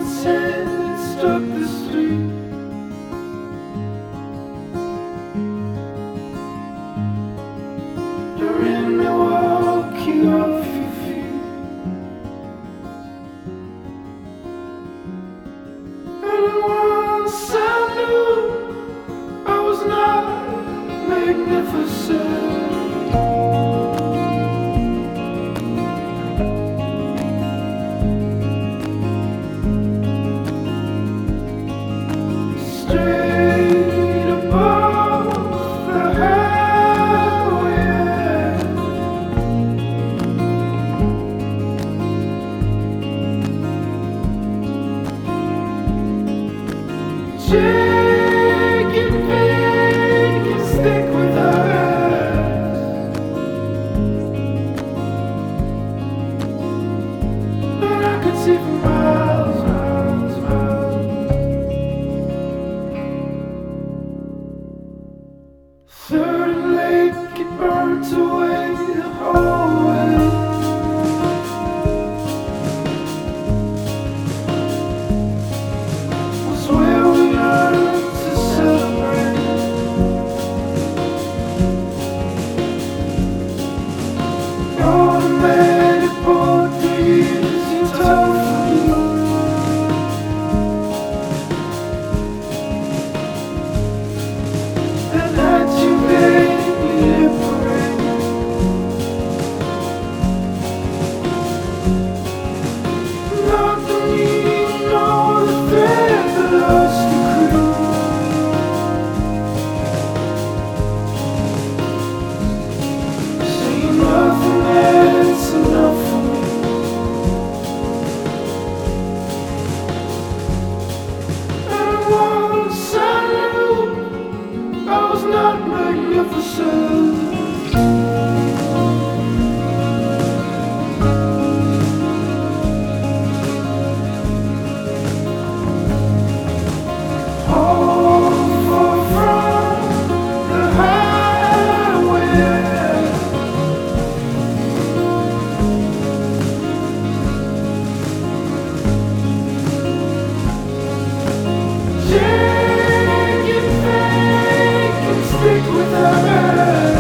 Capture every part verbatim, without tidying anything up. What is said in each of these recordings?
his hand and struck the street. During the walking off your feet, and once I knew I was not magnificent. Straight above the highway, Jake and Vic can stick with us, and I could see for miles, miles, miles. Third and Lake, it burnt away the hallway. Was where we learned to celebrate. Automatic Portuguese, you told me. And that you made me liberate. Not the need, nor the thread that lost the crew. See nothing that's enough for me. And once I knew I was not magnificent. All far from the highway. Jake and Vic can stick with us,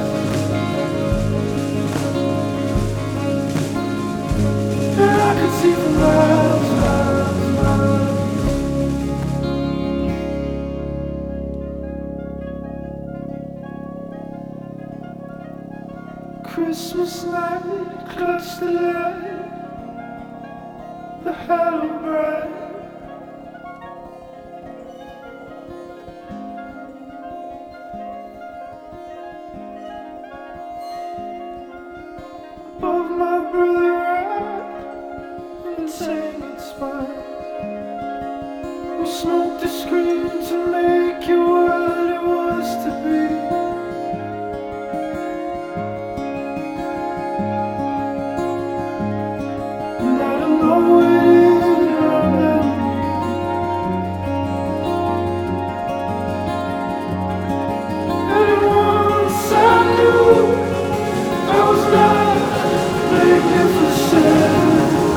and I could see for miles, miles, miles. Christmas night, clutch the light, the hollow bright. Above my brother right, and tangled spine. We smoked the screen to make it what it was to be. And I don't know it in our memory. And once I knew I was not magnificent.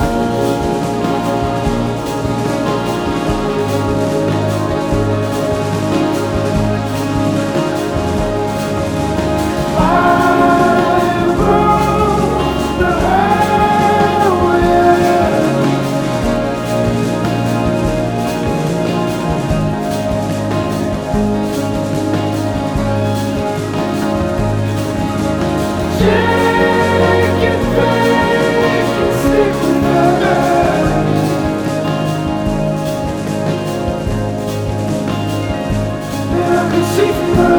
I rode the highway. Jake and Vic can stick with us, and I can see from